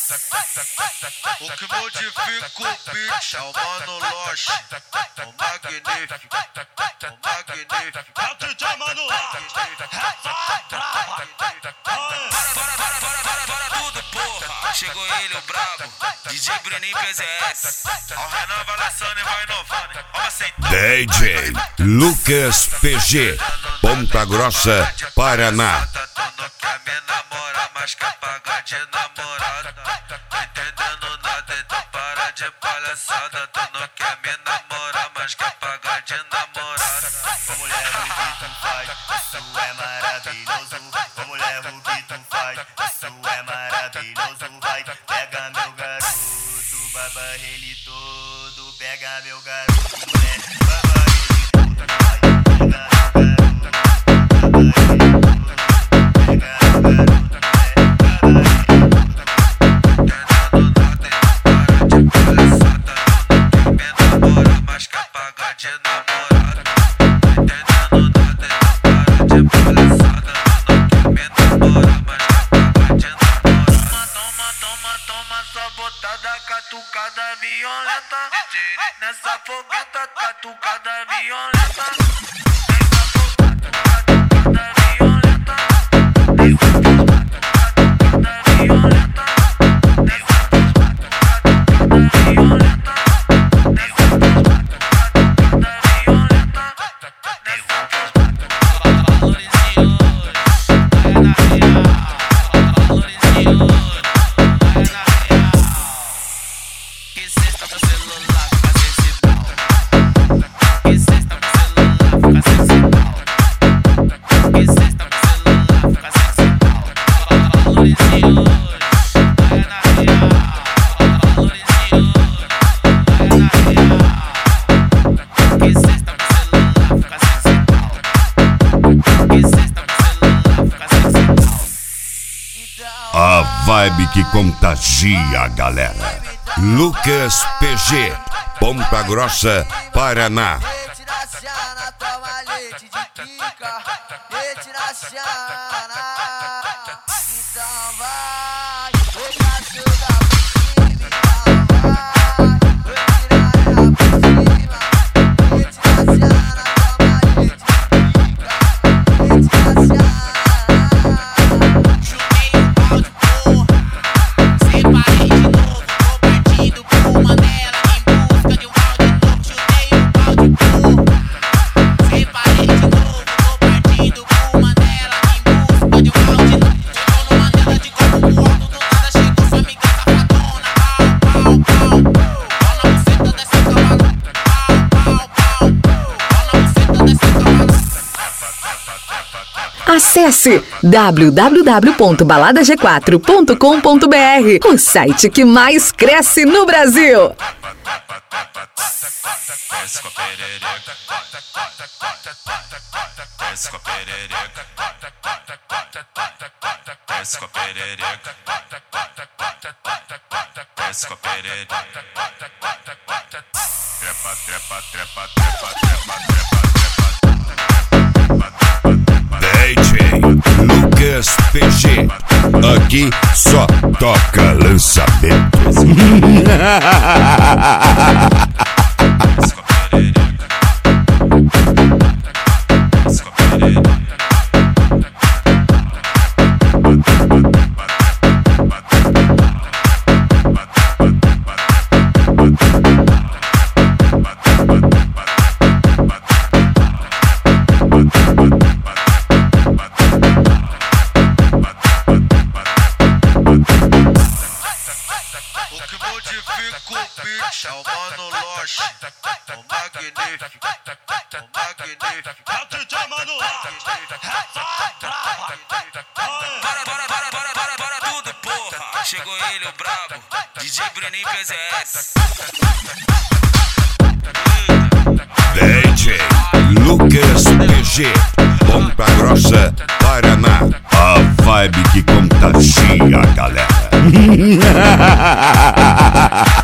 O que modifica o beat é o Mano Loche, o magnífico, o magnífico. É o DJ Mano Loche, Para tudo, porra. Chegou ele, o brabo, DJ Bruninho PZS. Ao Renan Valassani vai inovando. Vamos aceitar. DJ Lucas PG, Ponta Grossa, Paraná. Tu não quer me namorar, mas quer pagar de namorada. Não entendendo nada, então para de palhaçada. Tu não quer me namorar, mas quer pagar de namorada. Ô mulher, o que tu faz, isso é maravilhoso. Ô mulher, o que tu faz, isso é maravilhoso. Vai, pega meu garoto, baba ele todo. Pega meu garoto, mulher, baba ele todo. Vai, pega meu Catucada violenta, nessa fogueta, catucada violenta. A vibe que contagia a galera. Lucas PG, Ponta Grossa, Paraná. Leite na Xana, toma leite de pica. Leite na Xana. Então vai, o cachorro da por cima. Então vai, o piranha por cima. Leite na Xana, toma leite de pica. Leite na Xana. Acesse www.baladag4.com.br, o site que mais cresce no Brasil. Desce com a perereca, desce com a perereca, desce com a perereca, desce com a perereca. Trepa, trepa, trepa, trepa, trepa, trepa, DJ Lucas PG, aqui só toca lançamentos. O que modifica o beat é o Mano Loche, o magnífico, o magnífico. é o DJ Mano Loche. Para tudo, porra. Chegou ele, o brabo, DJ Bruninho PZS. DJ Lucas PG, Ponta Grossa, Paraná. A vibe que contagia a galera.